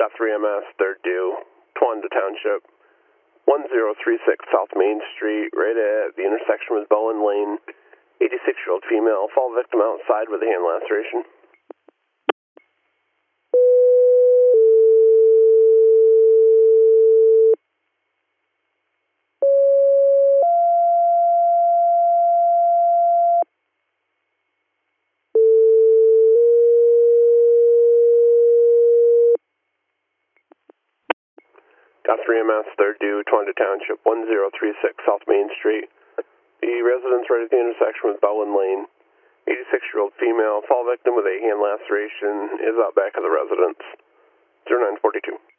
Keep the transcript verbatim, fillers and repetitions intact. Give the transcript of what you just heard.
Got three M S, third due, Towanda Township, one zero three six South Main Street, right at the intersection with Bowen Lane. eighty-six-year-old female, fall victim outside with a hand laceration. Got three M S, third due, Towanda Township, one zero three six South Main Street. The residence right at the intersection with Bowen Lane. eighty-six-year-old female, fall victim with a hand laceration, is out back of the residence. zero nine four two.